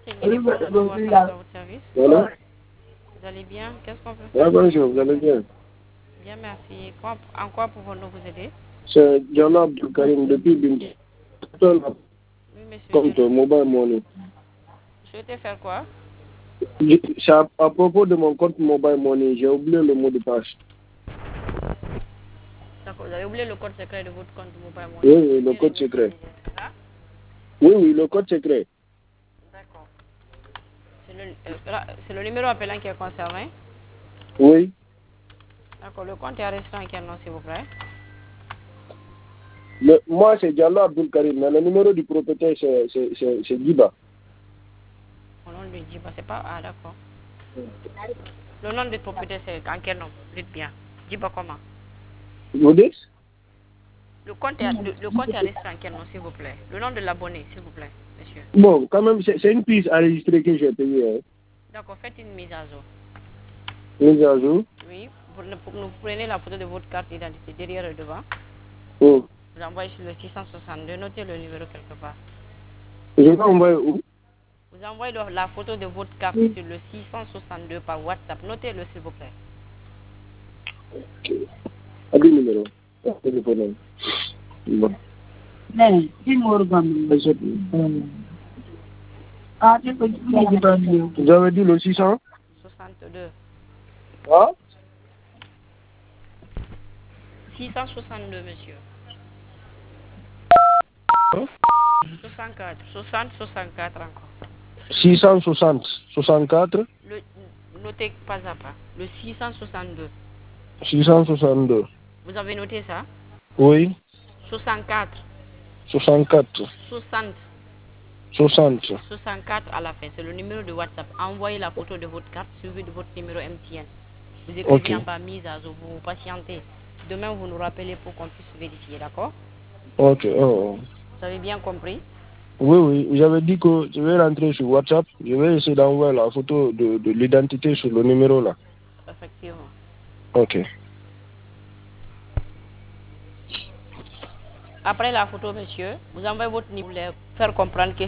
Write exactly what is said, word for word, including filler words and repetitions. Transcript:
c'est Guinée, bonjour, à votre service. Voilà. Vous allez bien? Qu'est-ce qu'on peut Ah, faire? bonjour, vous allez bien? Bien, merci. Quoi- en quoi pouvons-nous vous aider? C'est Diallo Abdul Karim depuis Binti. Oui, monsieur Compte Diallo. mobile money. Vous souhaitez faire quoi? Je- C'est à, à propos de mon compte mobile money, j'ai oublié le mot de passe. D'accord, vous avez oublié le code secret de votre compte mobile money. Oui, oui, Vous le souhaitez code secret. réinitialiser, c'est ça? Oui, oui, le code secret. D'accord. C'est le, euh, là, c'est le numéro appelant qui est concerné. Oui. D'accord, le compte est enregistré en quel nom, s'il vous plaît? Le, moi, c'est Diallo Abdul Karim, mais le numéro du propriétaire, c'est c'est- c'est- c'est Giba. Au nom de Djiba, c'est pas... Ah, d'accord. Le nom de propriétaire, c'est en quel nom? Dites bien. Djiba comment? Vous dites? Le compte est, le, le compte est enregistré en quel nom, s'il vous plaît? Le nom de l'abonné, s'il vous plaît, monsieur. Bon, quand même, c'est c'est une piste enregistrée que j'ai payée. Hein. D'accord, faites une mise à jour. Mise à jour. Oui, vous, vous prenez la photo de votre carte d'identité derrière et devant. Oh. Vous l'envoyez sur le six cent soixante-deux, notez le numéro quelque part. Je vais envoyer où? Vous envoyez le- la photo de votre carte sur le six cent soixante-deux par WhatsApp. Notez-le, s'il vous plaît. À deux numéros. Téléphone. Bon. नहीं तीन और काम आगे कुछ नहीं बताइए Vous avez dit le six cents? soixante-deux. Ah? six cent soixante-deux, monsieur. Hein? soixante-quatre. soixante, soixante-quatre encore. six cent soixante, soixante-quatre, Le, notez pas à pas. Le six cent soixante-deux. six cent soixante-deux. Vous avez noté ça? Oui, soixante-quatre. soixante-quatre, soixante. soixante. soixante-quatre à la fin. C'est le numéro de WhatsApp. Envoyez la photo de votre carte suivie de votre numéro M T N. Vous écrivez Ok. en bas mise à jour. Vous vous patientez. Demain, vous nous rappelez pour qu'on puisse vérifier, d'accord? Ok. Oh. Vous avez bien compris? Oui, oui. J'avais dit que je vais rentrer sur WhatsApp. Je vais essayer d'envoyer la photo de, de l'identité sur le numéro là. Effectivement. Ok. Après la photo, monsieur, vous envoyez votre numéro pour faire comprendre que